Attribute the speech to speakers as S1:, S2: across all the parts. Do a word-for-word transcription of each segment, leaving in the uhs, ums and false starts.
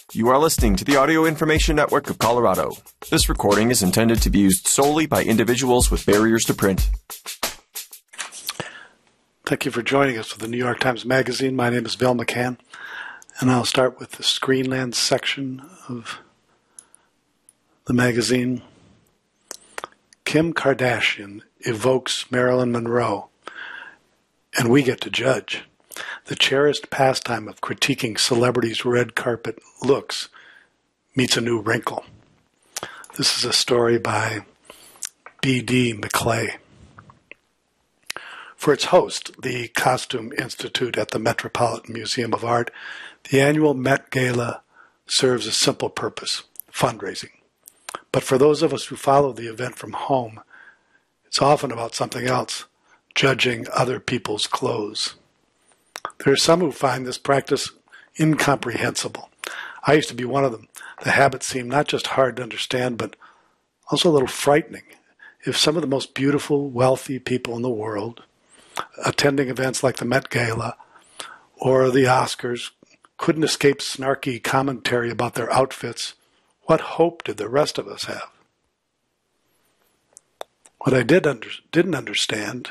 S1: You are listening to the Audio Information Network of Colorado. This recording is intended to be used solely by individuals with barriers to print.
S2: Thank you for joining us for the New York Times Magazine. My name is Bill McCann, and I'll start with the Screenland section of the magazine. Kim Kardashian evokes Marilyn Monroe, and we get to judge. The cherished pastime of critiquing celebrities' red carpet looks meets a new wrinkle. This is a story by B D McClay. For its host, the Costume Institute at the Metropolitan Museum of Art, the annual Met Gala serves a simple purpose: fundraising. But for those of us who follow the event from home, it's often about something else: judging other people's clothes. There are some who find this practice incomprehensible. I used to be one of them. The habit seemed not just hard to understand, but also a little frightening. If some of the most beautiful, wealthy people in the world, attending events like the Met Gala or the Oscars, couldn't escape snarky commentary about their outfits, what hope did the rest of us have? What I did under, didn't understand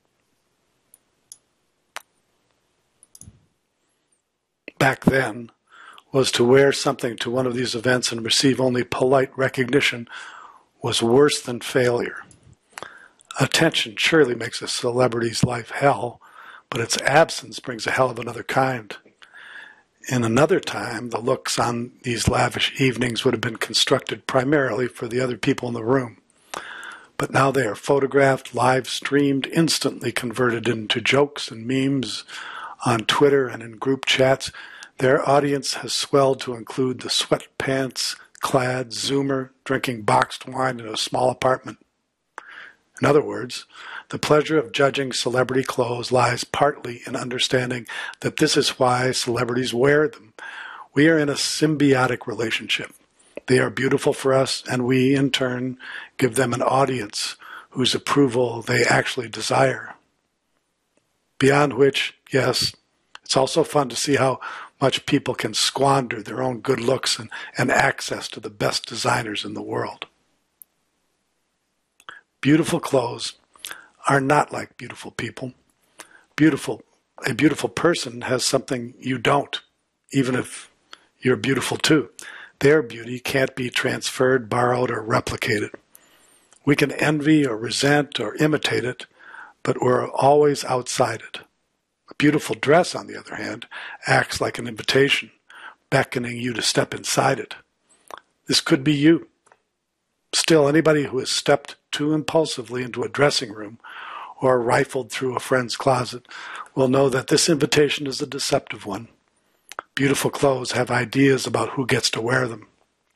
S2: back then was to wear something to one of these events and receive only polite recognition was worse than failure. Attention surely makes a celebrity's life hell, but its absence brings a hell of another kind. In another time, the looks on these lavish evenings would have been constructed primarily for the other people in the room. But now they are photographed, live streamed, instantly converted into jokes and memes on Twitter and in group chats. Their audience has swelled to include the sweatpants-clad Zoomer drinking boxed wine in a small apartment. In other words, the pleasure of judging celebrity clothes lies partly in understanding that this is why celebrities wear them. We are in a symbiotic relationship. They are beautiful for us, and we, in turn, give them an audience whose approval they actually desire. Beyond which, yes, it's also fun to see how much people can squander their own good looks and, and access to the best designers in the world. Beautiful clothes are not like beautiful people. Beautiful, a beautiful person has something you don't, even if you're beautiful too. Their beauty can't be transferred, borrowed, or replicated. We can envy or resent or imitate it, but we're always outside it. A beautiful dress, on the other hand, acts like an invitation, beckoning you to step inside it. This could be you. Still, anybody who has stepped too impulsively into a dressing room or rifled through a friend's closet will know that this invitation is a deceptive one. Beautiful clothes have ideas about who gets to wear them.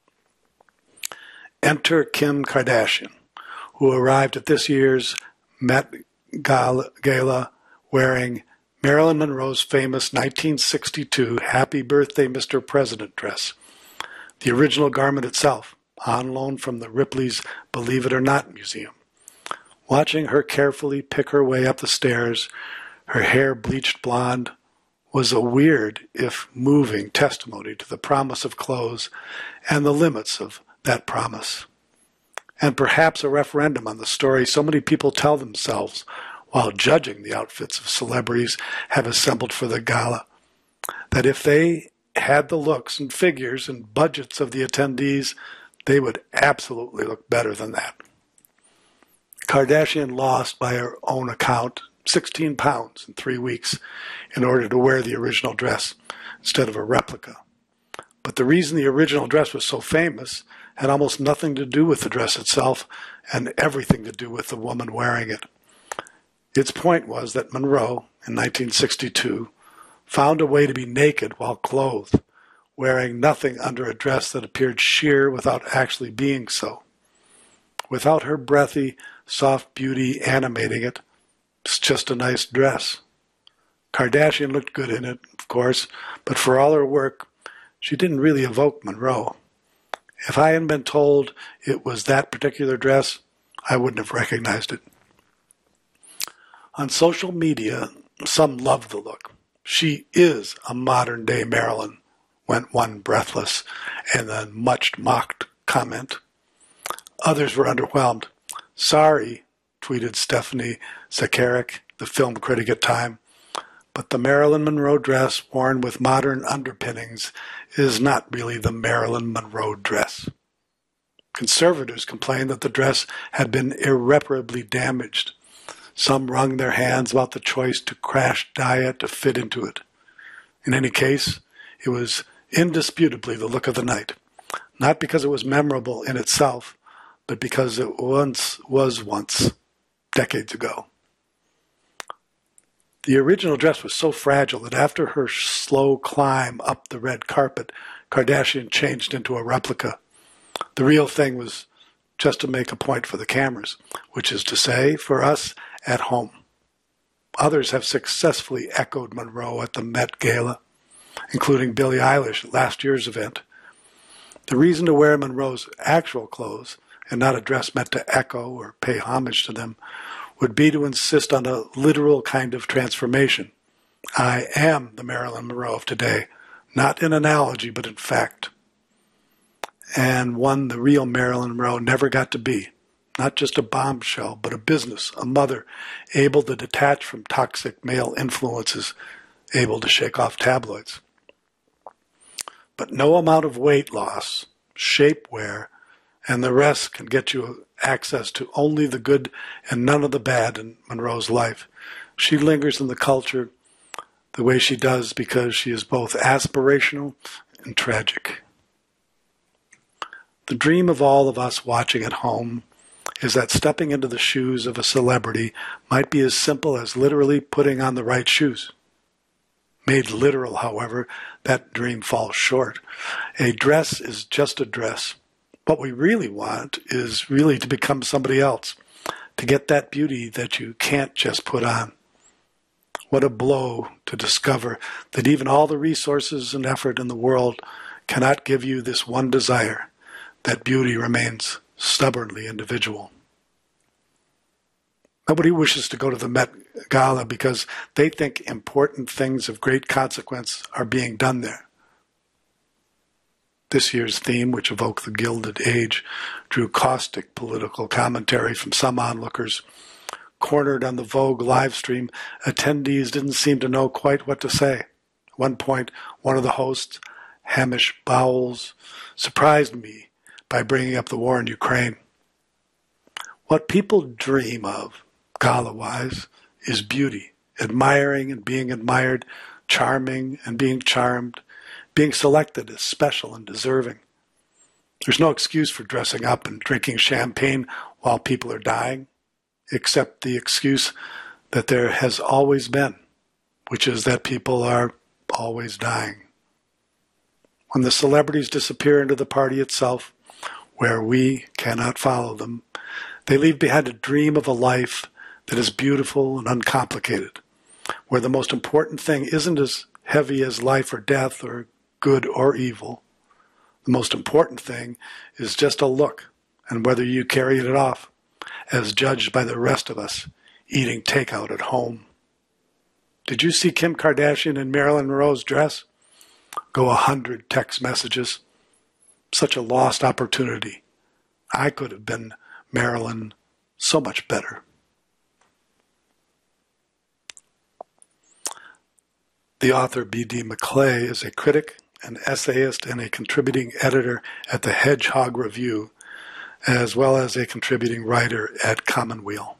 S2: Enter Kim Kardashian, who arrived at this year's Met Gala wearing Marilyn Monroe's famous nineteen sixty-two Happy Birthday, Mister President dress. The original garment itself, on loan from the Ripley's Believe It or Not Museum. Watching her carefully pick her way up the stairs, her hair bleached blonde, was a weird, if moving, testimony to the promise of clothes and the limits of that promise. And perhaps a referendum on the story so many people tell themselves while judging the outfits of celebrities have assembled for the gala, that if they had the looks and figures and budgets of the attendees, they would absolutely look better than that. Kardashian lost, by her own account, sixteen pounds in three weeks in order to wear the original dress instead of a replica. But the reason the original dress was so famous had almost nothing to do with the dress itself and everything to do with the woman wearing it. Its point was that Monroe, in nineteen sixty-two, found a way to be naked while clothed, wearing nothing under a dress that appeared sheer without actually being so. Without her breathy, soft beauty animating it, it's just a nice dress. Kardashian looked good in it, of course, but for all her work, she didn't really evoke Monroe. If I hadn't been told it was that particular dress, I wouldn't have recognized it. On social media, some love the look. She is a modern-day Marilyn, went one breathless and then much mocked comment. Others were underwhelmed. Sorry, tweeted Stephanie Zacharek, the film critic at Time, but the Marilyn Monroe dress worn with modern underpinnings is not really the Marilyn Monroe dress. Conservators complained that the dress had been irreparably damaged. Some wrung their hands about the choice to crash diet to fit into it. In any case, it was indisputably the look of the night, not because it was memorable in itself, but because it once was once, decades ago. The original dress was so fragile that after her slow climb up the red carpet, Kardashian changed into a replica. The real thing was just to make a point for the cameras, which is to say, for us at home. Others have successfully echoed Monroe at the Met Gala, including Billie Eilish at last year's event. The reason to wear Monroe's actual clothes, and not a dress meant to echo or pay homage to them, would be to insist on a literal kind of transformation. I am the Marilyn Monroe of today, not in analogy, but in fact. And one the real Marilyn Monroe never got to be. Not just a bombshell, but a business, a mother, able to detach from toxic male influences, able to shake off tabloids. But no amount of weight loss, shapewear, and the rest can get you access to only the good and none of the bad in Monroe's life. She lingers in the culture the way she does because she is both aspirational and tragic. The dream of all of us watching at home is that stepping into the shoes of a celebrity might be as simple as literally putting on the right shoes. Made literal, however, that dream falls short. A dress is just a dress. What we really want is really to become somebody else, to get that beauty that you can't just put on. What a blow to discover that even all the resources and effort in the world cannot give you this one desire, that beauty remains stubbornly individual. Nobody wishes to go to the Met Gala because they think important things of great consequence are being done there. This year's theme, which evoked the Gilded Age, drew caustic political commentary from some onlookers. Cornered on the Vogue live stream, attendees didn't seem to know quite what to say. At one point, one of the hosts, Hamish Bowles, surprised me by bringing up the war in Ukraine. What people dream of, gala-wise, is beauty, admiring and being admired, charming and being charmed, being selected as special and deserving. There's no excuse for dressing up and drinking champagne while people are dying, except the excuse that there has always been, which is that people are always dying. When the celebrities disappear into the party itself, where we cannot follow them, they leave behind a dream of a life that is beautiful and uncomplicated, where the most important thing isn't as heavy as life or death or good or evil. The most important thing is just a look and whether you carry it off, as judged by the rest of us eating takeout at home. Did you see Kim Kardashian in Marilyn Monroe's dress? Go a hundred text messages. Such a lost opportunity. I could have been Marilyn so much better. The author B D McClay is a critic, an essayist, and a contributing editor at the Hedgehog Review, as well as a contributing writer at Commonweal.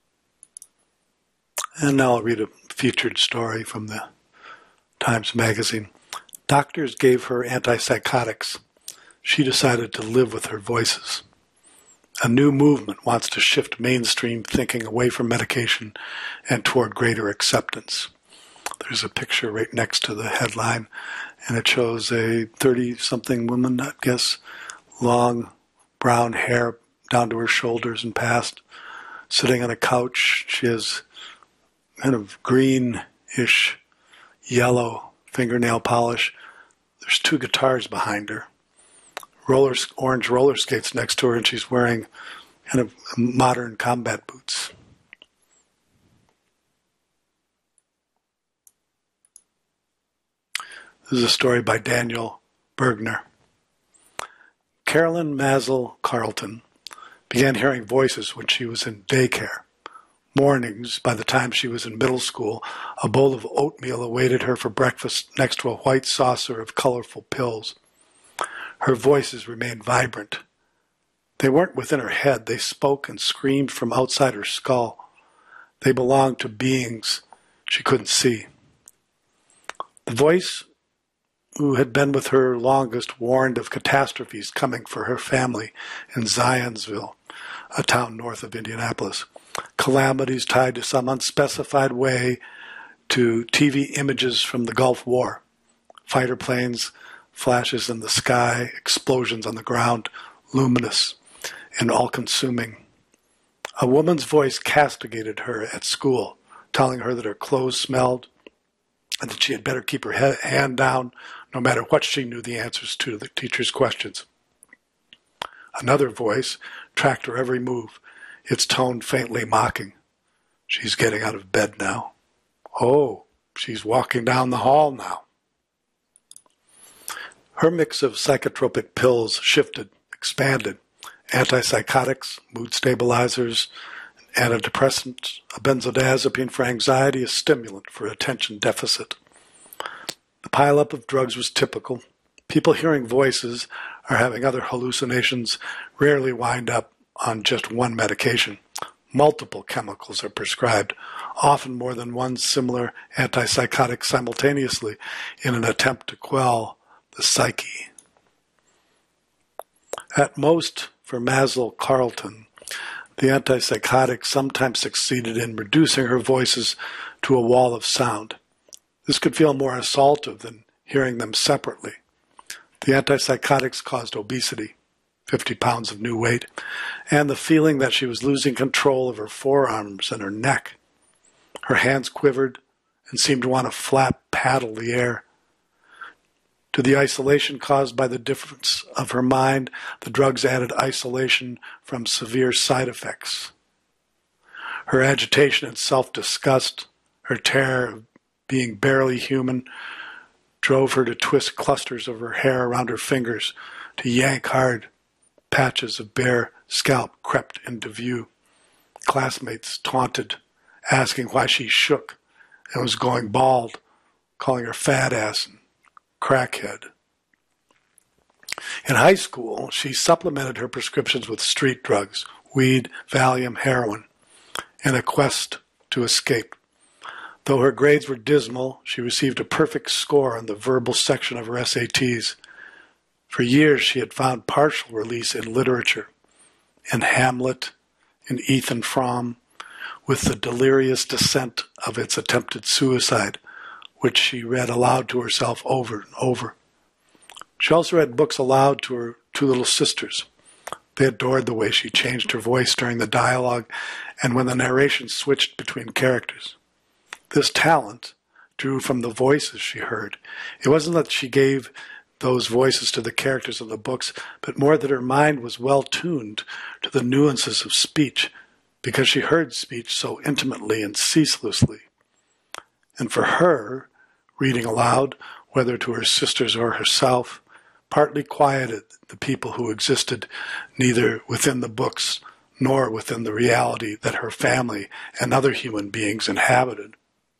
S2: And now I'll read a featured story from the Times Magazine. Doctors gave her antipsychotics. She decided to live with her voices. A new movement wants to shift mainstream thinking away from medication and toward greater acceptance. There's a picture right next to the headline, and it shows a thirty-something woman, I guess, long brown hair down to her shoulders and past, sitting on a couch. She has kind of greenish yellow fingernail polish. There's two guitars behind her. Roller, orange roller skates next to her, and she's wearing kind of modern combat boots. This is a story by Daniel Bergner. Carolyn Mazel Carlton began hearing voices when she was in daycare. Mornings, by the time she was in middle school, a bowl of oatmeal awaited her for breakfast next to a white saucer of colorful pills. Her voices remained vibrant. They weren't within her head. They spoke and screamed from outside her skull. They belonged to beings she couldn't see. The voice who had been with her longest warned of catastrophes coming for her family in Zionsville, a town north of Indianapolis. Calamities tied to some unspecified way to T V images from the Gulf War. Fighter planes, flashes in the sky, explosions on the ground, luminous and all-consuming. A woman's voice castigated her at school, telling her that her clothes smelled and that she had better keep her head, hand down no matter what she knew the answers to the teacher's questions. Another voice tracked her every move, its tone faintly mocking. She's getting out of bed now. Oh, she's walking down the hall now. Her mix of psychotropic pills shifted, expanded. Antipsychotics, mood stabilizers, antidepressants, a benzodiazepine for anxiety, a stimulant for attention deficit. The pileup of drugs was typical. People hearing voices or having other hallucinations rarely wind up on just one medication. Multiple chemicals are prescribed, often more than one similar antipsychotic simultaneously, in an attempt to quell the psyche. At most, for Mazel Carlton, the antipsychotic sometimes succeeded in reducing her voices to a wall of sound. This could feel more assaultive than hearing them separately. The antipsychotics caused obesity, fifty pounds of new weight, and the feeling that she was losing control of her forearms and her neck. Her hands quivered and seemed to want to flap paddle the air. To the isolation caused by the difference of her mind, the drugs added isolation from severe side effects. Her agitation and self-disgust, her terror of being barely human, drove her to twist clusters of her hair around her fingers, to yank hard. Patches of bare scalp crept into view. Classmates taunted, asking why she shook and was going bald, calling her fat ass and crackhead. In high school, she supplemented her prescriptions with street drugs, weed, Valium, heroin, in a quest to escape. Though her grades were dismal, she received a perfect score on the verbal section of her S A Ts. For years, she had found partial release in literature, in Hamlet, in Ethan Frome, with the delirious descent of its attempted suicide, which she read aloud to herself over and over. She also read books aloud to her two little sisters. They adored the way she changed her voice during the dialogue and when the narration switched between characters. This talent drew from the voices she heard. It wasn't that she gave those voices to the characters of the books, but more that her mind was well tuned to the nuances of speech, because she heard speech so intimately and ceaselessly. And for her, reading aloud, whether to her sisters or herself, partly quieted the people who existed neither within the books nor within the reality that her family and other human beings inhabited.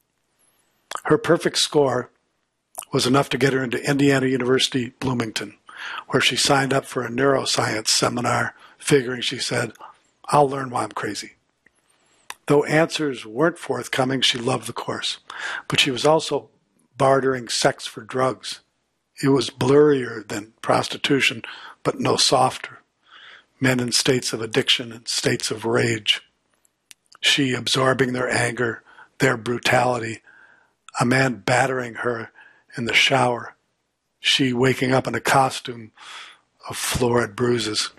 S2: Her perfect score was enough to get her into Indiana University, Bloomington, where she signed up for a neuroscience seminar, figuring, she said, I'll learn why I'm crazy. Though answers weren't forthcoming, she loved the course. But she was also bartering sex for drugs. It was blurrier than prostitution, but no softer. Men in states of addiction and states of rage. She absorbing their anger, their brutality. A man battering her in the shower. She waking up in a costume of florid bruises.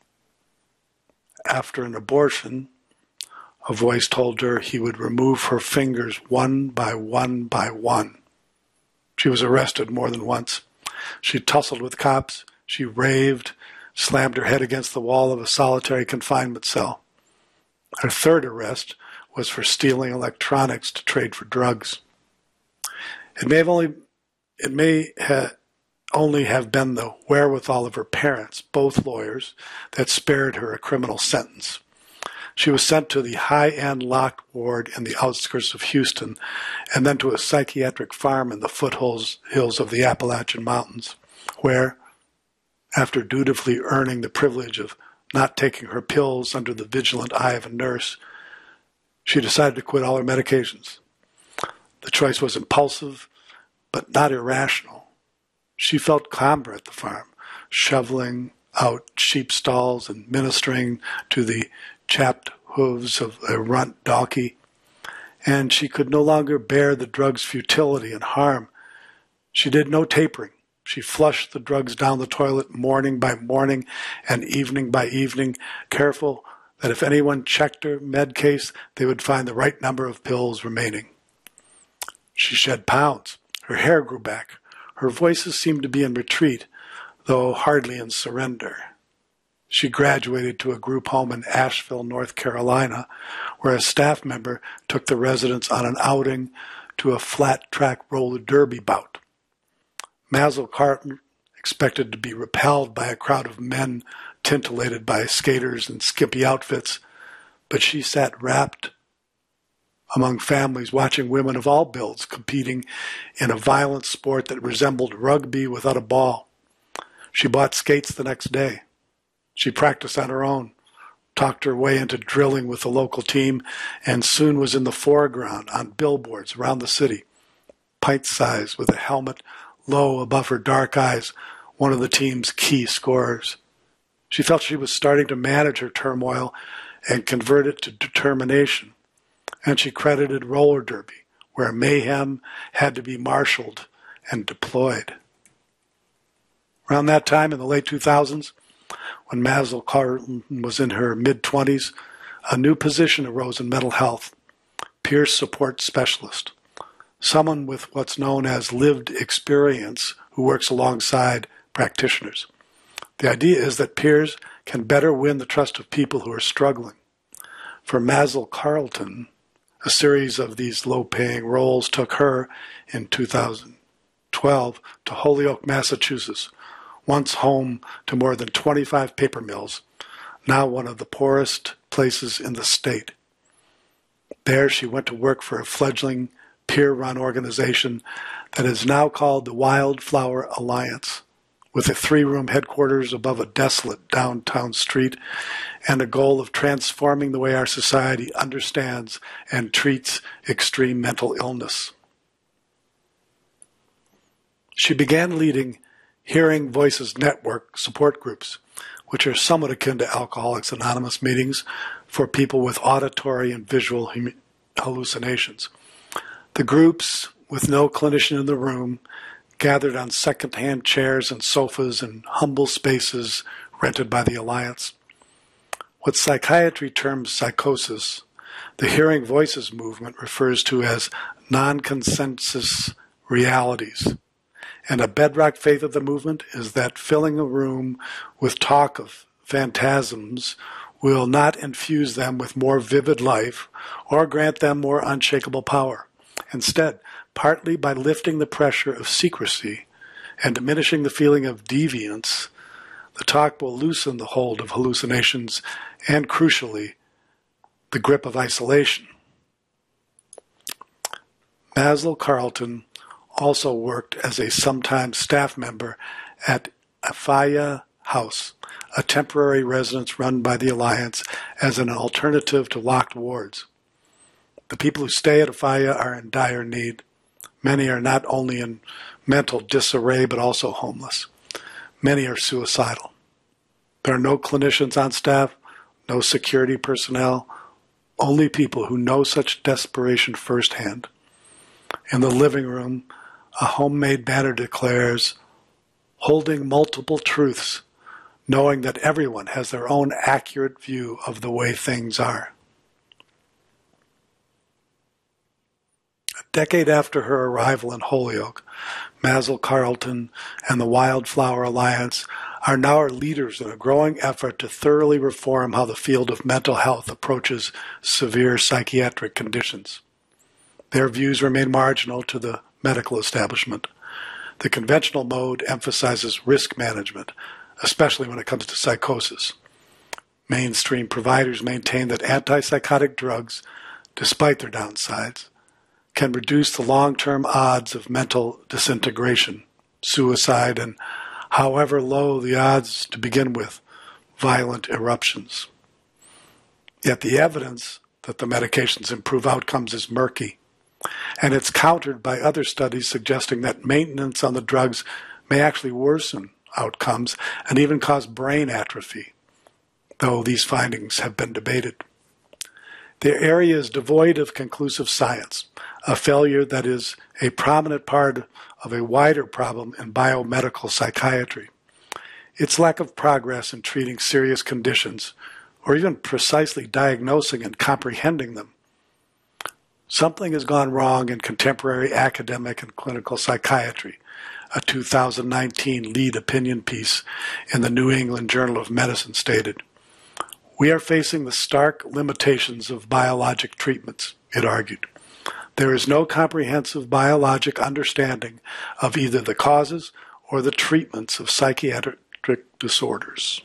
S2: After an abortion, a voice told her he would remove her fingers one by one by one. She was arrested more than once. She tussled with cops. She raved, slammed her head against the wall of a solitary confinement cell. Her third arrest was for stealing electronics to trade for drugs. It may have only it may ha- only have been the wherewithal of her parents, both lawyers, that spared her a criminal sentence. She was sent to the high-end locked ward in the outskirts of Houston, and then to a psychiatric farm in the foothills hills of the Appalachian Mountains, where, after dutifully earning the privilege of not taking her pills under the vigilant eye of a nurse, she decided to quit all her medications. The choice was impulsive, but not irrational. She felt calmer at the farm, shoveling out sheep stalls and ministering to the chapped hooves of a runt donkey, and she could no longer bear the drug's futility and harm. She did no tapering. She flushed the drugs down the toilet morning by morning and evening by evening, careful that if anyone checked her med case, they would find the right number of pills remaining. She shed pounds. Her hair grew back. Her voices seemed to be in retreat, though hardly in surrender. She graduated to a group home in Asheville, North Carolina, where a staff member took the residents on an outing to a flat-track roller derby bout. Mazel Carlton expected to be repelled by a crowd of men tintillated by skaters in skimpy outfits, but she sat rapt among families watching women of all builds competing in a violent sport that resembled rugby without a ball. She bought skates the next day. She practiced on her own, talked her way into drilling with the local team, and soon was in the foreground on billboards around the city, pint-sized with a helmet low above her dark eyes, one of the team's key scorers. She felt she was starting to manage her turmoil and convert it to determination, and she credited roller derby, where mayhem had to be marshaled and deployed. Around that time, in the late two thousands, when Mazel Carlton was in her mid-twenties, a new position arose in mental health, peer support specialist, someone with what's known as lived experience who works alongside practitioners. The idea is that peers can better win the trust of people who are struggling. For Mazel Carlton, a series of these low-paying roles took her, in two thousand twelve, to Holyoke, Massachusetts, once home to more than twenty-five paper mills, now one of the poorest places in the state. There she went to work for a fledgling peer-run organization that is now called the Wildflower Alliance, with a three-room headquarters above a desolate downtown street and a goal of transforming the way our society understands and treats extreme mental illness. She began leading Hearing Voices Network support groups, which are somewhat akin to Alcoholics Anonymous meetings for people with auditory and visual hallucinations. The groups, with no clinician in the room, gathered on second-hand chairs and sofas in humble spaces rented by the Alliance. What psychiatry terms psychosis, the Hearing Voices movement refers to as non-consensus realities. And a bedrock faith of the movement is that filling a room with talk of phantasms will not infuse them with more vivid life or grant them more unshakable power. Instead, partly by lifting the pressure of secrecy and diminishing the feeling of deviance, the talk will loosen the hold of hallucinations and, crucially, the grip of isolation. Mazel Carlton also worked as a sometime staff member at Afaya House, a temporary residence run by the Alliance as an alternative to locked wards. The people who stay at Afaya are in dire need. Many are not only in mental disarray but also homeless. Many are suicidal. There are no clinicians on staff, no security personnel, only people who know such desperation firsthand. In the living room, a homemade banner declares, "Holding multiple truths, knowing that everyone has their own accurate view of the way things are." A decade after her arrival in Holyoke, Mazel Carlton and the Wildflower Alliance are now our leaders in a growing effort to thoroughly reform how the field of mental health approaches severe psychiatric conditions. Their views remain marginal to the medical establishment. The conventional mode emphasizes risk management, especially when it comes to psychosis. Mainstream providers maintain that antipsychotic drugs, despite their downsides, can reduce the long-term odds of mental disintegration, suicide, and, however low the odds to begin with, violent eruptions. Yet the evidence that the medications improve outcomes is murky, and it's countered by other studies suggesting that maintenance on the drugs may actually worsen outcomes and even cause brain atrophy, though these findings have been debated. The area is devoid of conclusive science, a failure that is a prominent part of a wider problem in biomedical psychiatry. Its lack of progress in treating serious conditions, or even precisely diagnosing and comprehending them. Something has gone wrong in contemporary academic and clinical psychiatry, a two thousand nineteen lead opinion piece in the New England Journal of Medicine stated. We are facing the stark limitations of biologic treatments, it argued. There is no comprehensive biologic understanding of either the causes or the treatments of psychiatric disorders.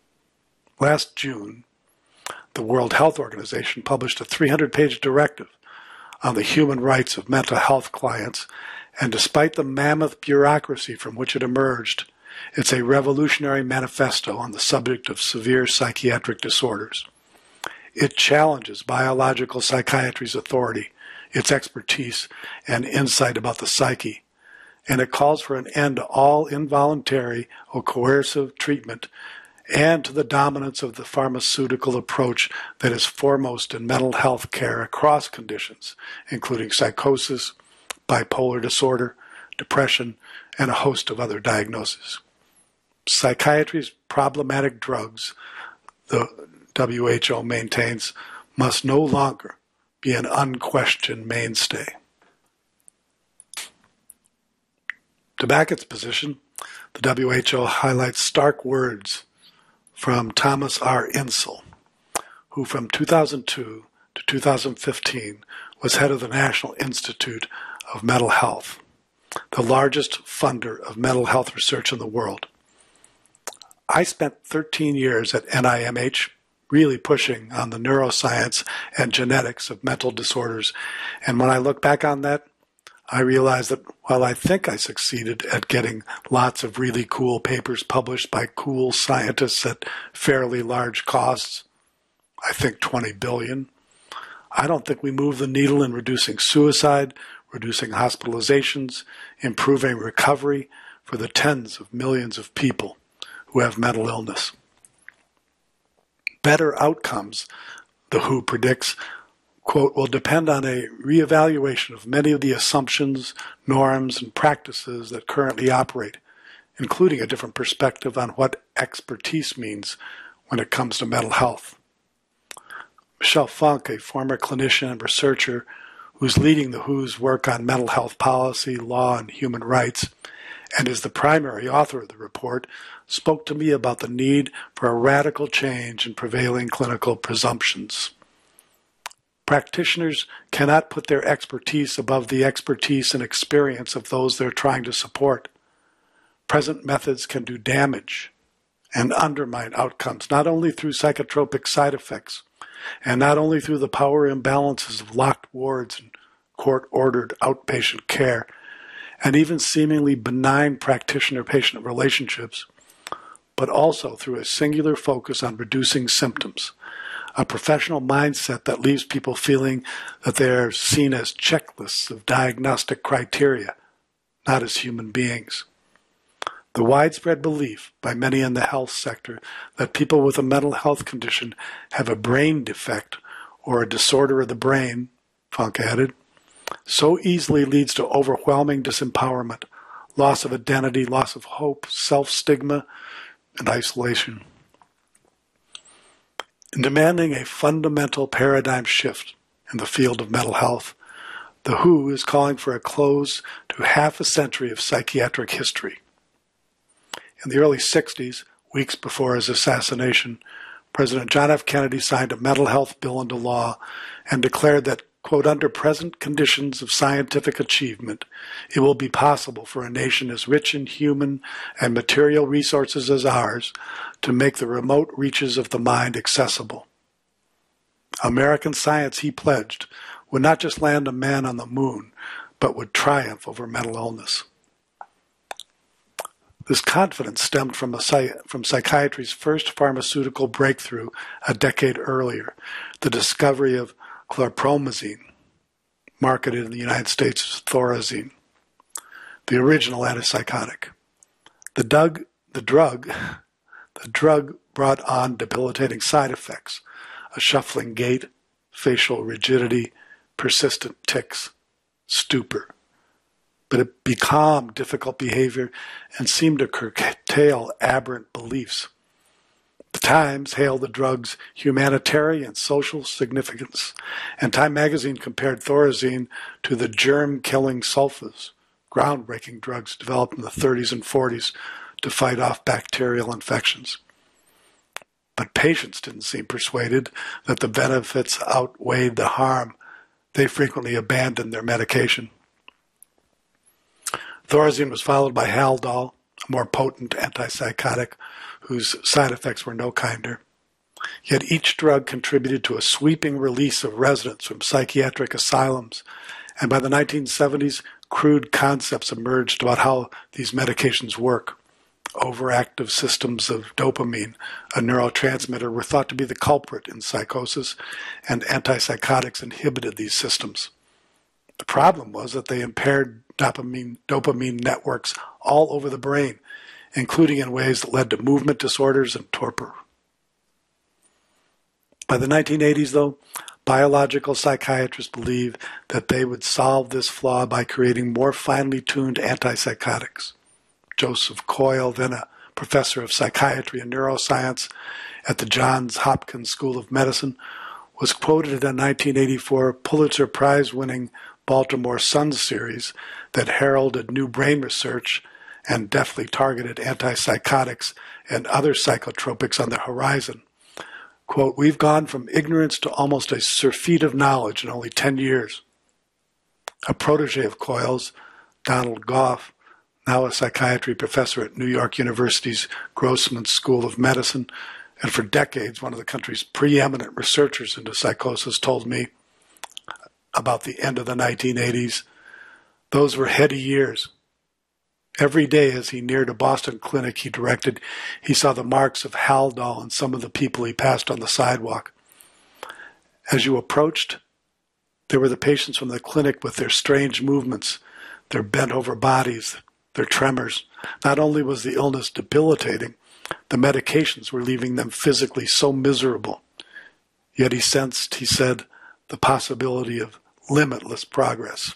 S2: Last June, the World Health Organization published a three hundred page directive on the human rights of mental health clients, and despite the mammoth bureaucracy from which it emerged, it's a revolutionary manifesto on the subject of severe psychiatric disorders. It challenges biological psychiatry's authority, its expertise, and insight about the psyche, and it calls for an end to all involuntary or coercive treatment and to the dominance of the pharmaceutical approach that is foremost in mental health care across conditions, including psychosis, bipolar disorder, depression, and a host of other diagnoses. Psychiatry's problematic drugs, the W H O maintains, must no longer be an unquestioned mainstay. To back its position, the W H O highlights stark words from Thomas R. Insel, who from two thousand two to two thousand fifteen was head of the National Institute of Mental Health, the largest funder of mental health research in the world. I spent thirteen years at N I M H, really pushing on the neuroscience and genetics of mental disorders, and when I look back on that, I realized that while I think I succeeded at getting lots of really cool papers published by cool scientists at fairly large costs, I think twenty billion, I don't think we moved the needle in reducing suicide, reducing hospitalizations, improving recovery for the tens of millions of people who have mental illness. Better outcomes, the W H O predicts, quote, will depend on a reevaluation of many of the assumptions, norms, and practices that currently operate, including a different perspective on what expertise means when it comes to mental health. Michelle Funk, a former clinician and researcher who's leading the W H O's work on mental health policy, law, and human rights, and is the primary author of the report, spoke to me about the need for a radical change in prevailing clinical presumptions. Practitioners cannot put their expertise above the expertise and experience of those they're trying to support. Present methods can do damage and undermine outcomes, not only through psychotropic side effects, and not only through the power imbalances of locked wards and court-ordered outpatient care, and even seemingly benign practitioner-patient relationships, but also through a singular focus on reducing symptoms, a professional mindset that leaves people feeling that they're seen as checklists of diagnostic criteria, not as human beings. The widespread belief by many in the health sector that people with a mental health condition have a brain defect or a disorder of the brain, Funk added, so easily leads to overwhelming disempowerment, loss of identity, loss of hope, self-stigma, and isolation. In demanding a fundamental paradigm shift in the field of mental health, the W H O is calling for a close to half a century of psychiatric history. In the early sixties, weeks before his assassination, President John F. Kennedy signed a mental health bill into law and declared that, quote, under present conditions of scientific achievement, it will be possible for a nation as rich in human and material resources as ours to make the remote reaches of the mind accessible. American science, he pledged, would not just land a man on the moon, but would triumph over mental illness. This confidence stemmed from, a, from psychiatry's first pharmaceutical breakthrough a decade earlier, the discovery of chlorpromazine, marketed in the United States as Thorazine, the original antipsychotic. The, drug, the drug, the drug brought on debilitating side effects, a shuffling gait, facial rigidity, persistent tics, stupor. But it becalmed difficult behavior and seemed to curtail aberrant beliefs. The Times hailed the drug's humanitarian and social significance, and Time magazine compared Thorazine to the germ-killing sulfas, groundbreaking drugs developed in the thirties and forties to fight off bacterial infections. But patients didn't seem persuaded that the benefits outweighed the harm. They frequently abandoned their medication. Thorazine was followed by Haldol, a more potent antipsychotic whose side effects were no kinder. Yet each drug contributed to a sweeping release of residents from psychiatric asylums, and by the nineteen seventies, crude concepts emerged about how these medications work. Overactive systems of dopamine, a neurotransmitter, were thought to be the culprit in psychosis, and antipsychotics inhibited these systems. The problem was that they impaired dopamine, dopamine networks all over the brain, including in ways that led to movement disorders and torpor. By the nineteen eighties, though, biological psychiatrists believed that they would solve this flaw by creating more finely tuned antipsychotics. Joseph Coyle, then a professor of psychiatry and neuroscience at the Johns Hopkins School of Medicine, was quoted in a nineteen eighty-four Pulitzer Prize-winning Baltimore Sun series that heralded new brain research and deftly targeted antipsychotics and other psychotropics on the horizon. Quote, we've gone from ignorance to almost a surfeit of knowledge in only ten years. A protege of Coyle's, Donald Goff, now a psychiatry professor at New York University's Grossman School of Medicine, and for decades one of the country's preeminent researchers into psychosis, told me about the end of the nineteen eighties. Those were heady years. Every day as he neared a Boston clinic he directed, he saw the marks of Haldol on some of the people he passed on the sidewalk. As you approached, there were the patients from the clinic with their strange movements, their bent-over bodies, their tremors. Not only was the illness debilitating, the medications were leaving them physically so miserable. Yet he sensed, he said, the possibility of limitless progress.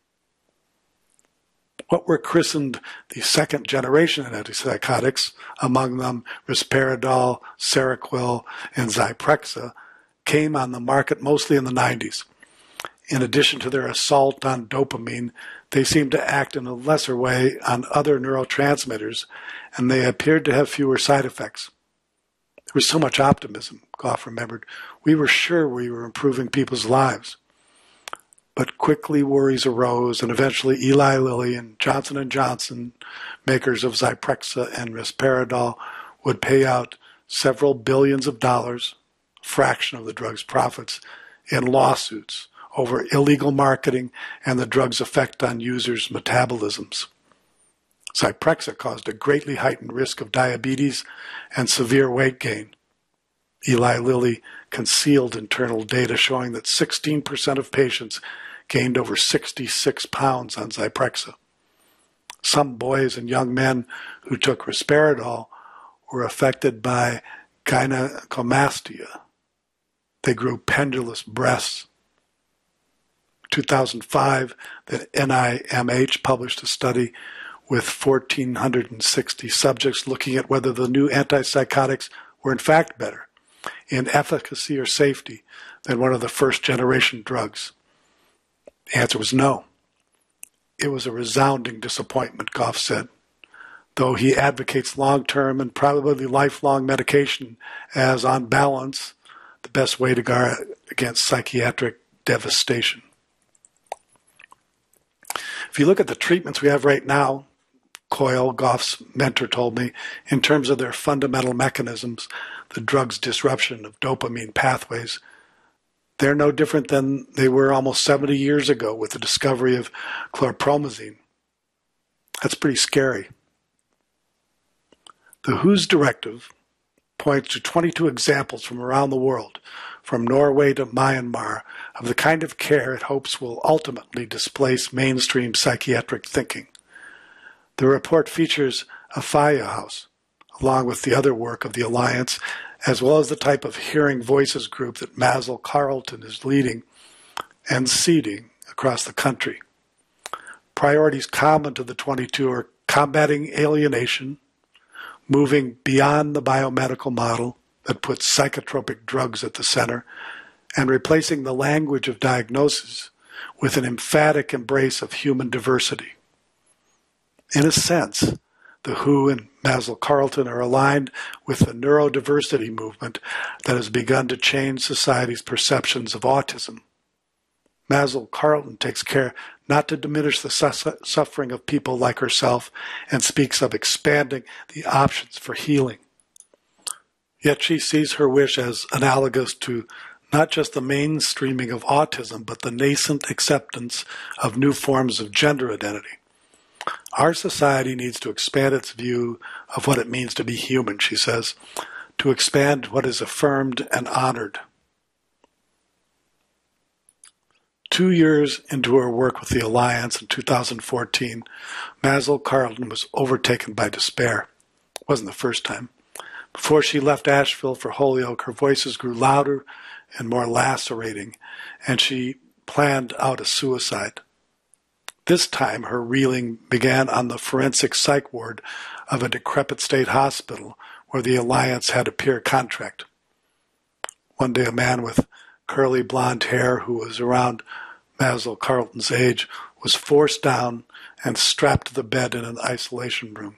S2: What were christened the second generation antipsychotics, among them risperidol, Seroquel, and Zyprexa, came on the market mostly in the nineties. In addition to their assault on dopamine, they seemed to act in a lesser way on other neurotransmitters, and they appeared to have fewer side effects. There was so much optimism, Goff remembered. We were sure we were improving people's lives. But quickly worries arose, and eventually Eli Lilly and Johnson and Johnson, makers of Zyprexa and risperidol, would pay out several billions of dollars, a fraction of the drug's profits, in lawsuits over illegal marketing and the drug's effect on users' metabolisms. Zyprexa caused a greatly heightened risk of diabetes and severe weight gain. Eli Lilly concealed internal data showing that sixteen percent of patients gained over sixty-six pounds on Zyprexa. Some boys and young men who took risperidol were affected by gynecomastia. They grew pendulous breasts. In two thousand five, the N I M H published a study with one thousand four hundred sixty subjects looking at whether the new antipsychotics were in fact better in efficacy or safety than one of the first-generation drugs. The answer was no. It was a resounding disappointment, Goff said. Though he advocates long-term and probably lifelong medication as, on balance, the best way to guard against psychiatric devastation. If you look at the treatments we have right now, Coyle, Goff's mentor, told me, in terms of their fundamental mechanisms, the drug's disruption of dopamine pathways, they're no different than they were almost seventy years ago with the discovery of chlorpromazine. That's pretty scary. The W H O's directive points to twenty-two examples from around the world, from Norway to Myanmar, of the kind of care it hopes will ultimately displace mainstream psychiatric thinking. The report features a Faya House, along with the other work of the Alliance, as well as the type of Hearing Voices group that Mazel Carlton is leading and seeding across the country. Priorities common to the twenty-two are combating alienation, moving beyond the biomedical model that puts psychotropic drugs at the center, and replacing the language of diagnosis with an emphatic embrace of human diversity. In a sense, the W H O and Mazel Carlton are aligned with the neurodiversity movement that has begun to change society's perceptions of autism. Mazel Carlton takes care not to diminish the su- suffering of people like herself and speaks of expanding the options for healing. Yet she sees her wish as analogous to not just the mainstreaming of autism, but the nascent acceptance of new forms of gender identity. Our society needs to expand its view of what it means to be human, she says, to expand what is affirmed and honored. Two years into her work with the Alliance in two thousand fourteen, Mazel Carlton was overtaken by despair. It wasn't the first time. Before she left Asheville for Holyoke, her voices grew louder and more lacerating, and she planned out a suicide. This time, her reeling began on the forensic psych ward of a decrepit state hospital where the Alliance had a peer contract. One day, a man with curly blonde hair who was around Mazel Carlton's age was forced down and strapped to the bed in an isolation room.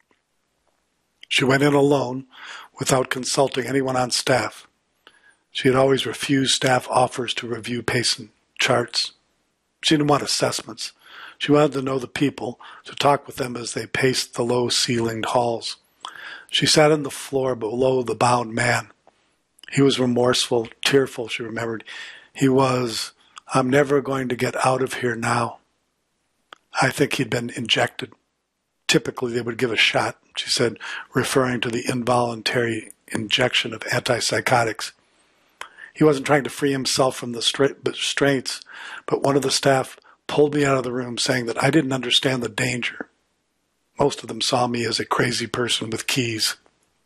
S2: She went in alone without consulting anyone on staff. She had always refused staff offers to review patient charts. She didn't want assessments. She wanted to know the people, to talk with them as they paced the low-ceilinged halls. She sat on the floor below the bound man. He was remorseful, tearful, she remembered. He was, "I'm never going to get out of here now." I think he'd been injected. Typically, they would give a shot, she said, referring to the involuntary injection of antipsychotics. He wasn't trying to free himself from the restraints, but one of the staff pulled me out of the room saying that I didn't understand the danger. Most of them saw me as a crazy person with keys.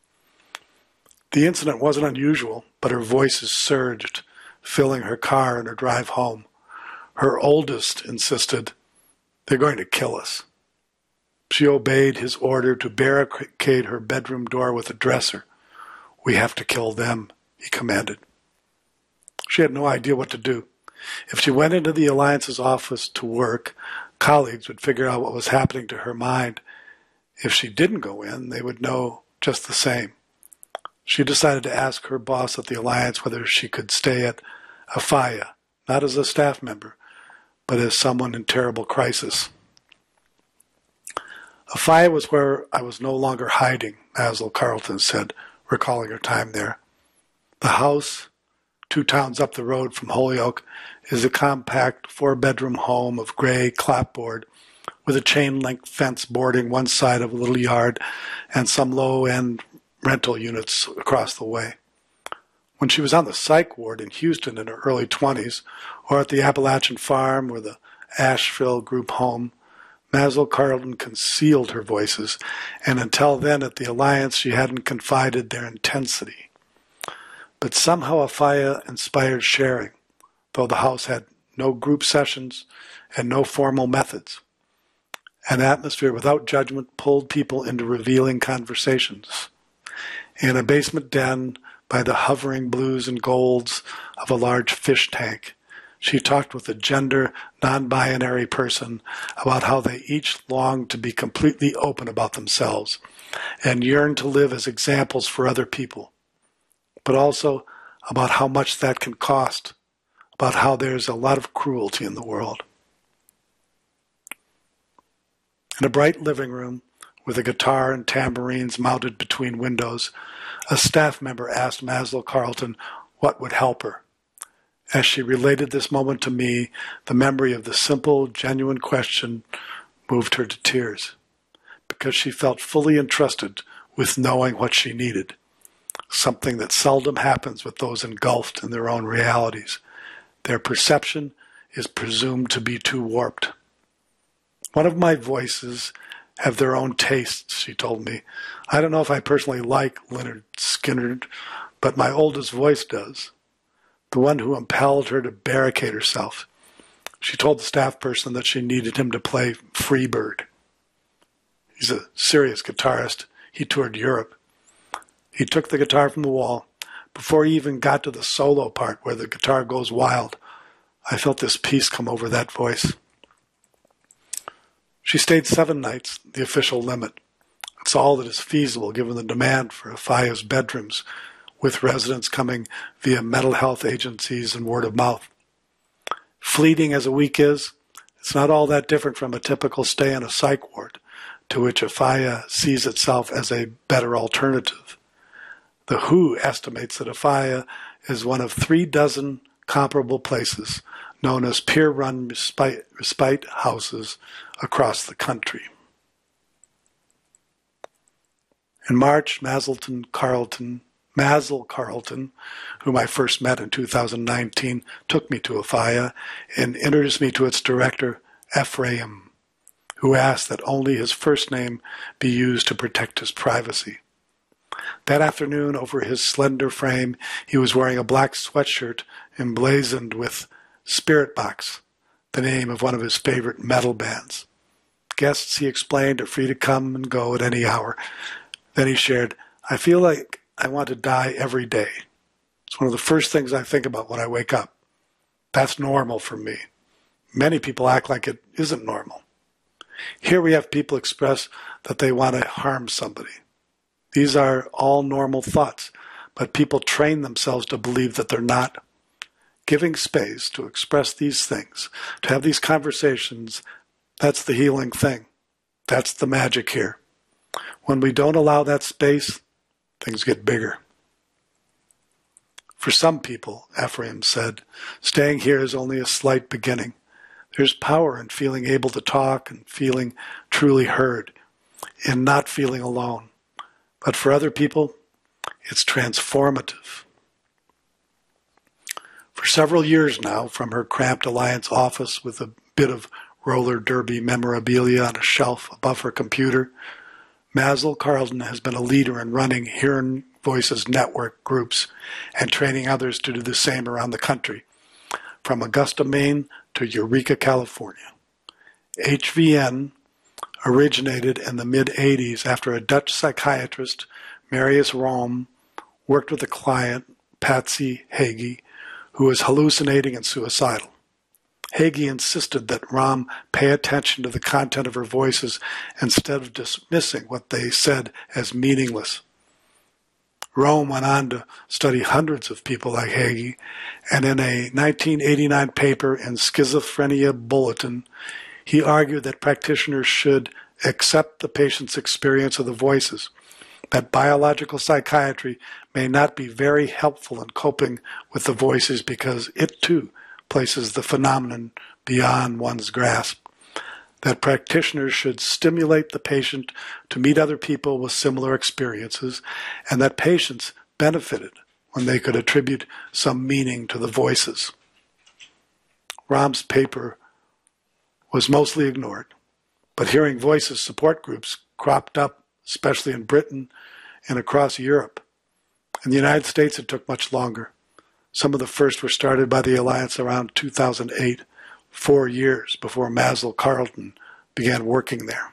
S2: The incident wasn't unusual, but her voices surged, filling her car in her drive home. Her oldest insisted, "They're going to kill us." She obeyed his order to barricade her bedroom door with a dresser. "We have to kill them," he commanded. She had no idea what to do. If she went into the Alliance's office to work, colleagues would figure out what was happening to her mind. If she didn't go in, they would know just the same. She decided to ask her boss at the Alliance whether she could stay at Afaya, not as a staff member, but as someone in terrible crisis. Afaya was where I was no longer hiding, Mazel Carlton said, recalling her time there. The house, two towns up the road from Holyoke, is a compact four-bedroom home of gray clapboard with a chain-link fence bordering one side of a little yard and some low-end rental units across the way. When she was on the psych ward in Houston in her early twenties, or at the Appalachian Farm or the Asheville group home, Mazel Carlton concealed her voices, and until then at the Alliance she hadn't confided their intensity. But somehow Afaya inspired sharing, though the house had no group sessions and no formal methods. An atmosphere without judgment pulled people into revealing conversations. In a basement den by the hovering blues and golds of a large fish tank, she talked with a gender non-binary person about how they each longed to be completely open about themselves and yearned to live as examples for other people, but also about how much that can cost, about how there's a lot of cruelty in the world. In a bright living room, with a guitar and tambourines mounted between windows, a staff member asked Maslow Carlton what would help her. As she related this moment to me, the memory of the simple, genuine question moved her to tears, because she felt fully entrusted with knowing what she needed, something that seldom happens with those engulfed in their own realities. Their perception is presumed to be too warped. One of my voices have their own tastes, she told me. I don't know if I personally like Lynyrd Skynyrd, but my oldest voice does, the one who impelled her to barricade herself. She told the staff person that she needed him to play Freebird. He's a serious guitarist. He toured Europe. He took the guitar from the wall. Before he even got to the solo part where the guitar goes wild, I felt this peace come over that voice. She stayed seven nights, the official limit. It's all that is feasible given the demand for Afaya's bedrooms, with residents coming via mental health agencies and word of mouth. Fleeting as a week is, it's not all that different from a typical stay in a psych ward, to which Afaya sees itself as a better alternative. The W H O estimates that Afaya is one of three dozen comparable places known as peer-run respite, respite houses across the country. In March, Maselton Carlton, Maslow Carlton, whom I first met in two thousand nineteen, took me to Afaya and introduced me to its director, Ephraim, who asked that only his first name be used to protect his privacy. That afternoon, over his slender frame, he was wearing a black sweatshirt emblazoned with Spirit Box, the name of one of his favorite metal bands. Guests, he explained, are free to come and go at any hour. Then he shared, I feel like I want to die every day. It's one of the first things I think about when I wake up. That's normal for me. Many people act like it isn't normal. Here we have people express that they want to harm somebody. These are all normal thoughts, but people train themselves to believe that they're not. Giving space to express these things, to have these conversations, that's the healing thing. That's the magic here. When we don't allow that space, things get bigger. For some people, Ephraim said, staying here is only a slight beginning. There's power in feeling able to talk and feeling truly heard, in not feeling alone. But for other people, it's transformative. For several years now, from her cramped Alliance office with a bit of roller derby memorabilia on a shelf above her computer, Maslow Carlton has been a leader in running Hearing Voices network groups and training others to do the same around the country, from Augusta, Maine to Eureka, California. H V N originated in the mid-eighties after a Dutch psychiatrist, Marius Rome, worked with a client, Patsy Hagee, who was hallucinating and suicidal. Hagee insisted that Rom pay attention to the content of her voices instead of dismissing what they said as meaningless. Rome went on to study hundreds of people like Hagee, and in a nineteen eighty-nine paper in Schizophrenia Bulletin, he argued that practitioners should accept the patient's experience of the voices, that biological psychiatry may not be very helpful in coping with the voices because it too places the phenomenon beyond one's grasp, that practitioners should stimulate the patient to meet other people with similar experiences, and that patients benefited when they could attribute some meaning to the voices. Rom's paper was mostly ignored, but Hearing Voices support groups cropped up, especially in Britain and across Europe. In the United States, it took much longer. Some of the first were started by the Alliance around two thousand eight, four years before Maslow Carlton began working there.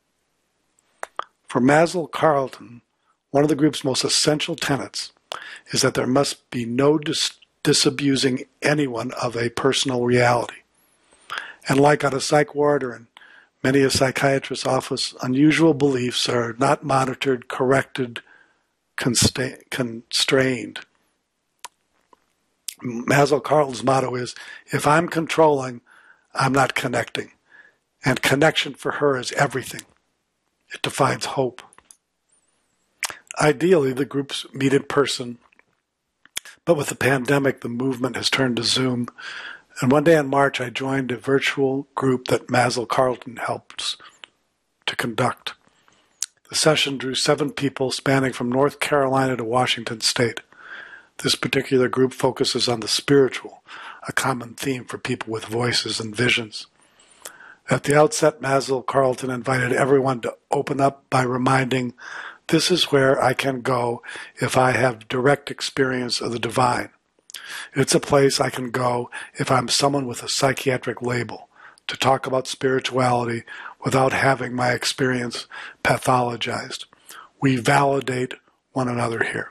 S2: For Maslow Carlton, one of the group's most essential tenets is that there must be no dis- disabusing anyone of a personal reality. And like on a psych ward or in many a psychiatrist's office, unusual beliefs are not monitored, corrected, consta- constrained. Maslow Carlton's motto is, if I'm controlling, I'm not connecting. And connection for her is everything. It defines hope. Ideally, the groups meet in person, but with the pandemic, the movement has turned to Zoom. And one day in March, I joined a virtual group that Maslow Carlton helps to conduct. The session drew seven people spanning from North Carolina to Washington State. This particular group focuses on the spiritual, a common theme for people with voices and visions. At the outset, Maslow Carlton invited everyone to open up by reminding, this is where I can go if I have direct experience of the divine. It's a place I can go if I'm someone with a psychiatric label, to talk about spirituality without having my experience pathologized. We validate one another here.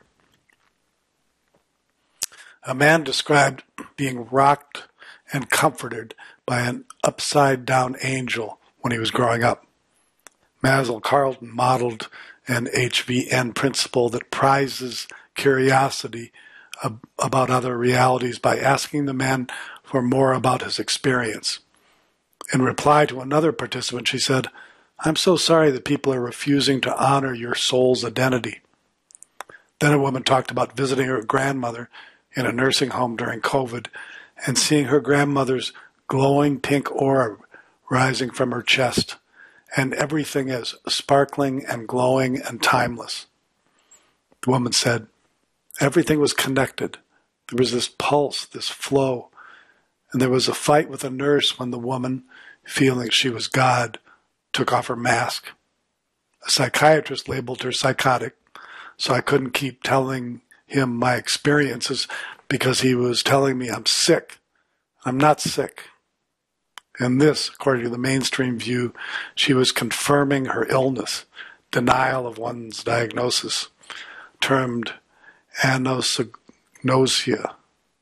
S2: A man described being rocked and comforted by an upside-down angel when he was growing up. Maslow Carlton modeled an H V N principle that prizes curiosity ab- about other realities by asking the man for more about his experience. In reply to another participant, she said, I'm so sorry that people are refusing to honor your soul's identity. Then a woman talked about visiting her grandmother in a nursing home during COVID and seeing her grandmother's glowing pink aura rising from her chest, and everything is sparkling and glowing and timeless. The woman said, everything was connected. There was this pulse, this flow, and there was a fight with a nurse when the woman, feeling she was God, took off her mask. A psychiatrist labeled her psychotic, so I couldn't keep telling him my experiences because he was telling me I'm sick. I'm not sick. In this, according to the mainstream view, she was confirming her illness, denial of one's diagnosis, termed anosognosia.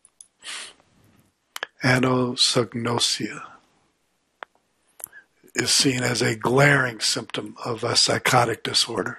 S2: Anosognosia is seen as a glaring symptom of a psychotic disorder.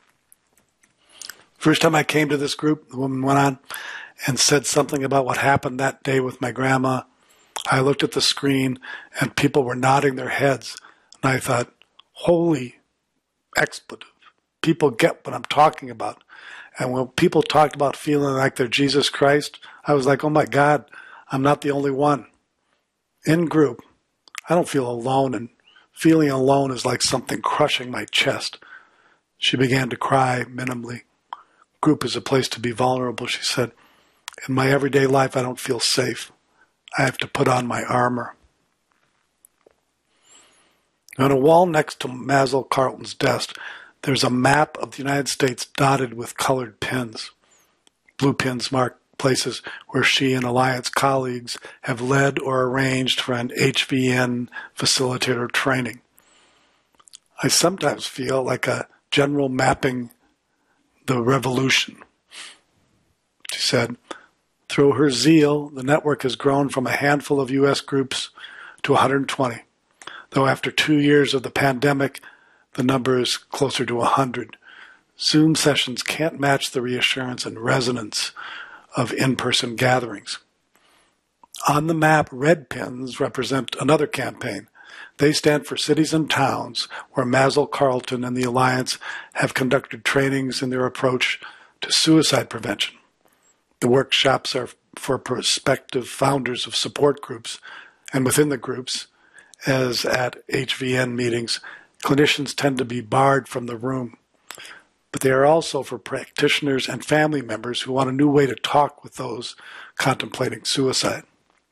S2: First time I came to this group, the woman went on and said something about what happened that day with my grandma. I looked at the screen and people were nodding their heads. And I thought, holy expletive. People get what I'm talking about. And when people talked about feeling like they're Jesus Christ, I was like, oh my God, I'm not the only one. In group, I don't feel alone, and feeling alone is like something crushing my chest. She began to cry minimally. Group is a place to be vulnerable, she said. In my everyday life, I don't feel safe. I have to put on my armor. On a wall next to Maslow Carlton's desk, there's a map of the United States dotted with colored pins. Blue pins mark places where she and Alliance colleagues have led or arranged for an H V N facilitator training. I sometimes feel like a general mapping the revolution. She said, through her zeal, the network has grown from a handful of U S groups to one hundred twenty, though after two years of the pandemic, the number is closer to one hundred. Zoom sessions can't match the reassurance and resonance of in-person gatherings. On the map, red pins represent another campaign. They stand for cities and towns where Maslow Carlton and the Alliance have conducted trainings in their approach to suicide prevention. The workshops are for prospective founders of support groups, and within the groups, as at H V N meetings, clinicians tend to be barred from the room. But they are also for practitioners and family members who want a new way to talk with those contemplating suicide.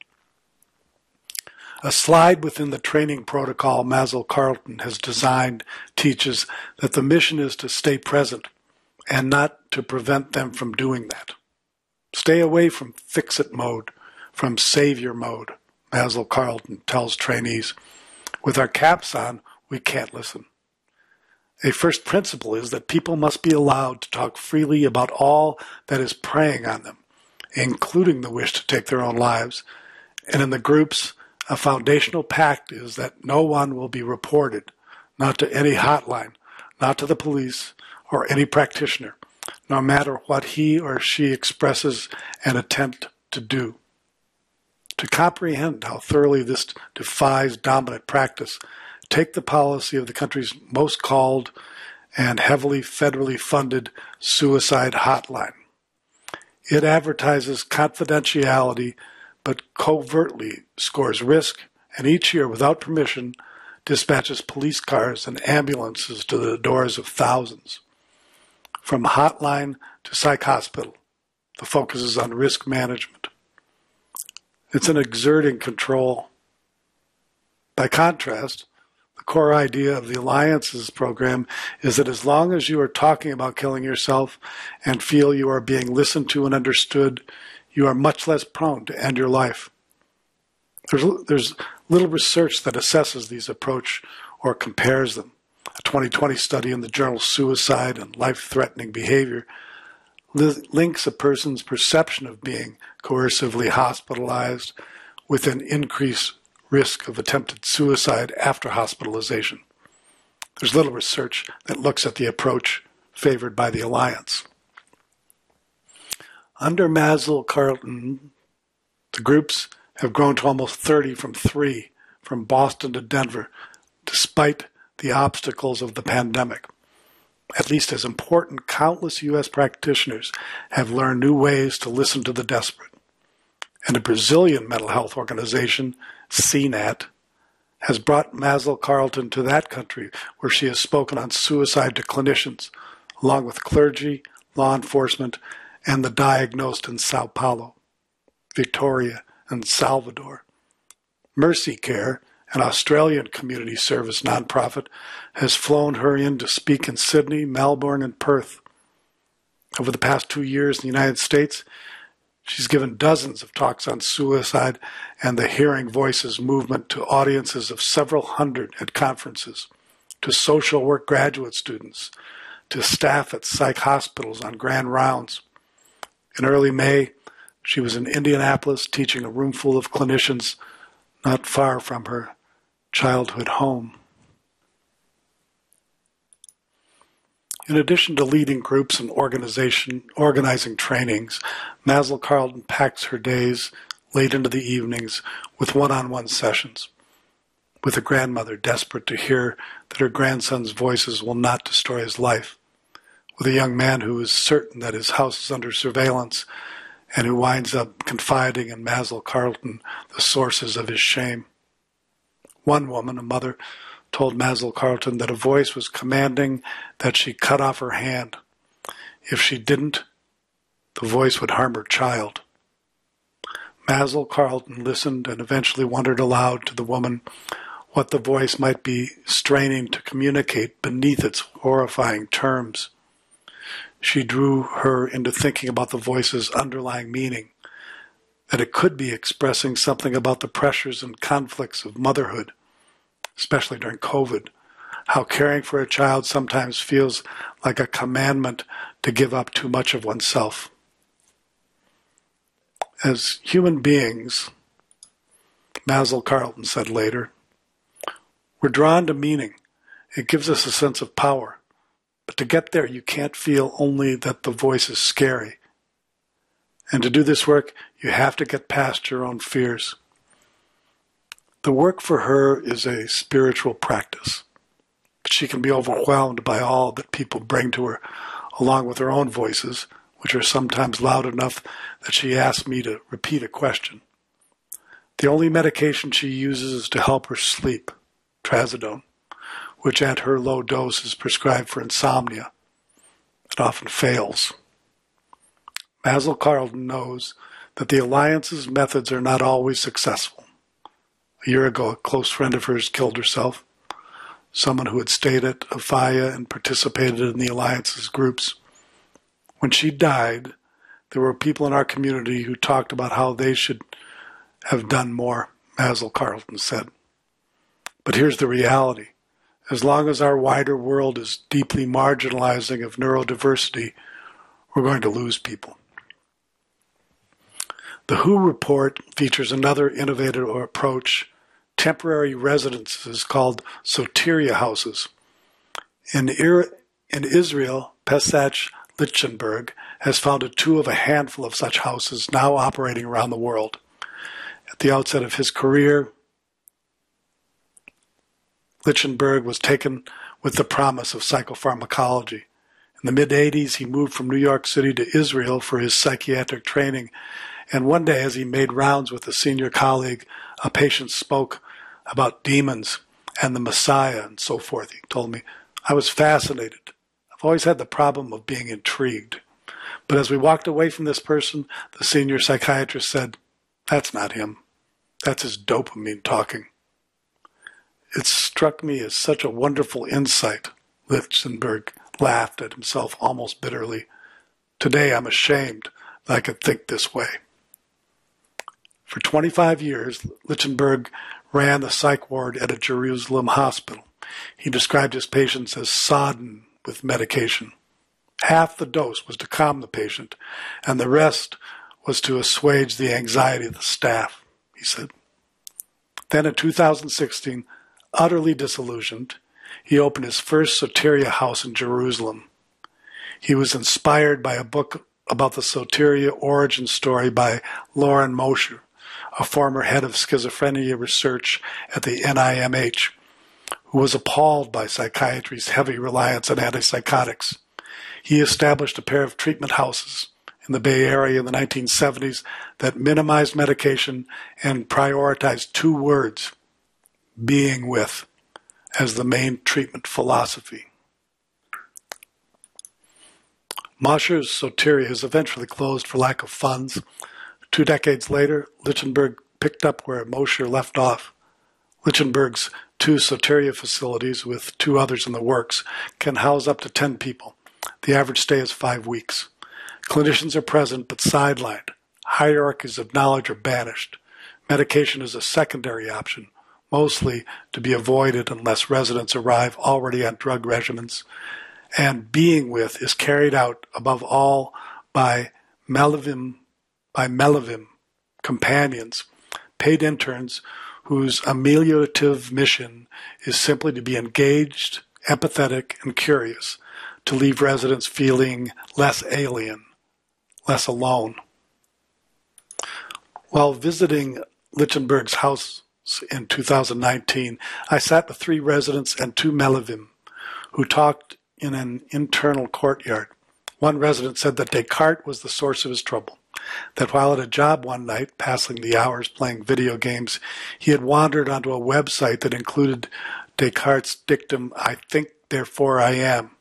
S2: A slide within the training protocol Maslow Carlton has designed teaches that the mission is to stay present and not to prevent them from doing that. Stay away from fix-it mode, from savior mode, Maslow Carlton tells trainees. With our caps on, we can't listen. A first principle is that people must be allowed to talk freely about all that is preying on them, including the wish to take their own lives. And in the groups, a foundational pact is that no one will be reported, not to any hotline, not to the police or any practitioner, no matter what he or she expresses an attempt to do. To comprehend how thoroughly this defies dominant practice, take the policy of the country's most called and heavily federally funded suicide hotline. It advertises confidentiality but covertly scores risk, and each year, without permission, dispatches police cars and ambulances to the doors of thousands. From hotline to psych hospital, the focus is on risk management. It's an exerting control. By contrast, the core idea of the Alliances program is that as long as you are talking about killing yourself and feel you are being listened to and understood, you are much less prone to end your life. There's, there's little research that assesses these approach or compares them. A twenty twenty study in the journal Suicide and Life-Threatening Behavior li- links a person's perception of being coercively hospitalized with an increased risk of attempted suicide after hospitalization. There's little research that looks at the approach favored by the Alliance. Under Mazzel-Carlton, the groups have grown to almost thirty from three, from Boston to Denver, despite the obstacles of the pandemic. At least as important, countless U S practitioners have learned new ways to listen to the desperate. And a Brazilian mental health organization, C NAT, has brought Mazzel-Carlton to that country, where she has spoken on suicide to clinicians, along with clergy, law enforcement, and the diagnosed in Sao Paulo, Victoria, and Salvador. Mercy Care, an Australian community service nonprofit, has flown her in to speak in Sydney, Melbourne, and Perth. Over the past two years in the United States, she's given dozens of talks on suicide and the Hearing Voices movement to audiences of several hundred at conferences, to social work graduate students, to staff at psych hospitals on grand rounds. In early May, she was in Indianapolis teaching a room full of clinicians not far from her childhood home. In addition to leading groups and organization, organizing trainings, Mazzel-Carlton packs her days late into the evenings with one-on-one sessions, with a grandmother desperate to hear that her grandson's voices will not destroy his life, with a young man who is certain that his house is under surveillance and who winds up confiding in Mazzel-Carlton the sources of his shame. One woman, a mother, told Mazzel-Carlton that a voice was commanding that she cut off her hand. If she didn't, the voice would harm her child. Mazzel-Carlton listened and eventually wondered aloud to the woman what the voice might be straining to communicate beneath its horrifying terms. She drew her into thinking about the voice's underlying meaning, that it could be expressing something about the pressures and conflicts of motherhood, especially during COVID, how caring for a child sometimes feels like a commandment to give up too much of oneself. As human beings, Mazzel-Carlton said later, we're drawn to meaning. It gives us a sense of power. But to get there, you can't feel only that the voice is scary. And to do this work, you have to get past your own fears. The work for her is a spiritual practice, but she can be overwhelmed by all that people bring to her, along with her own voices, which are sometimes loud enough that she asks me to repeat a question. The only medication she uses is to help her sleep, trazodone, which at her low dose is prescribed for insomnia. It often fails. Mazzel-Carlton knows that the Alliance's methods are not always successful. A year ago, a close friend of hers killed herself, someone who had stayed at Afaya and participated in the Alliance's groups. When she died, there were people in our community who talked about how they should have done more, Mazzel-Carlton said. But here's the reality. As long as our wider world is deeply marginalizing of neurodiversity, we're going to lose people. The W H O report features another innovative approach, temporary residences called soteria houses. In, Ir- in Israel, Pesach Lichtenberg has founded two of a handful of such houses now operating around the world. At the outset of his career, Lichtenberg was taken with the promise of psychopharmacology. In the mid-eighties, he moved from New York City to Israel for his psychiatric training, and one day as he made rounds with a senior colleague, a patient spoke about demons and the Messiah and so forth. He told me, I was fascinated. I've always had the problem of being intrigued. But as we walked away from this person, the senior psychiatrist said, that's not him. That's his dopamine talking. It struck me as such a wonderful insight. Lichtenberg laughed at himself almost bitterly. Today I'm ashamed that I could think this way. For twenty-five years, Lichtenberg ran the psych ward at a Jerusalem hospital. He described his patients as sodden with medication. Half the dose was to calm the patient, and the rest was to assuage the anxiety of the staff, he said. Then in two thousand sixteen, utterly disillusioned, he opened his first Soteria house in Jerusalem. He was inspired by a book about the Soteria origin story by Loren Mosher, a former head of schizophrenia research at the N I M H, who was appalled by psychiatry's heavy reliance on antipsychotics. He established a pair of treatment houses in the Bay Area in the nineteen seventies that minimized medication and prioritized two words, being with, as the main treatment philosophy. Mosher's Soteria is eventually closed for lack of funds. Two decades later, Lichtenberg picked up where Mosher left off. Lichtenberg's two Soteria facilities, with two others in the works, can house up to ten people. The average stay is five weeks. Clinicians are present but sidelined. Hierarchies of knowledge are banished. Medication is a secondary option, mostly to be avoided unless residents arrive already on drug regimens. And being with is carried out above all by Melevim, by Melevim companions, paid interns whose ameliorative mission is simply to be engaged, empathetic, and curious, to leave residents feeling less alien, less alone. While visiting Lichtenberg's house in two thousand nineteen, I sat with three residents and two Melevim who talked in an internal courtyard. One resident said that Descartes was the source of his trouble, that while at a job one night, passing the hours playing video games, he had wandered onto a website that included Descartes' dictum, I think, therefore I am.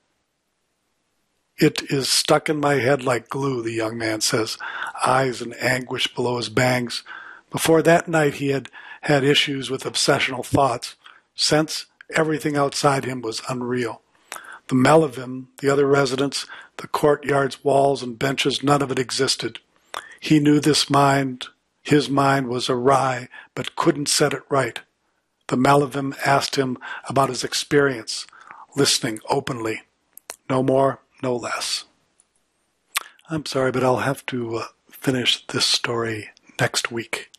S2: It is stuck in my head like glue, the young man says, eyes in anguish below his bangs. Before that night he had had issues with obsessional thoughts, since everything outside him was unreal. The Melevim, the other residents, the courtyard's walls and benches, none of it existed. He knew this mind, his mind was awry, but couldn't set it right. The Melevim asked him about his experience, listening openly. No more, no less. I'm sorry, but I'll have to uh, finish this story next week.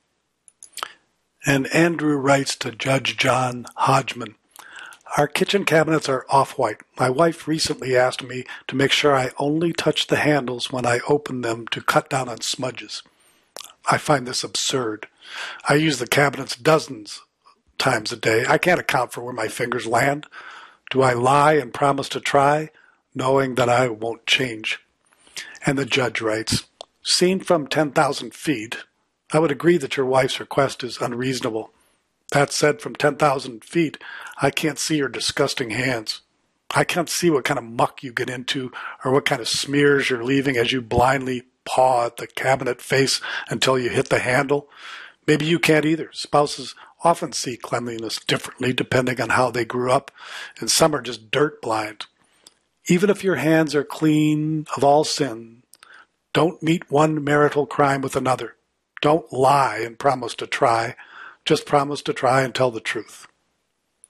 S2: And Andrew writes to Judge John Hodgman, our kitchen cabinets are off-white. My wife recently asked me to make sure I only touch the handles when I open them to cut down on smudges. I find this absurd. I use the cabinets dozens times a day. I can't account for where my fingers land. Do I lie and promise to try, knowing that I won't change? And the judge writes, seen from ten thousand feet, I would agree that your wife's request is unreasonable. That said, from ten thousand feet, I can't see your disgusting hands. I can't see what kind of muck you get into or what kind of smears you're leaving as you blindly paw at the cabinet face until you hit the handle. Maybe you can't either. Spouses often see cleanliness differently depending on how they grew up, and some are just dirt blind. Even if your hands are clean of all sin, don't meet one marital crime with another. Don't lie and promise to try. Just promise to try and tell the truth.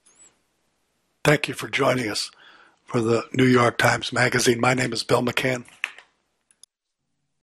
S2: Thank you for joining us for the New York Times Magazine. My name is Bill McCann.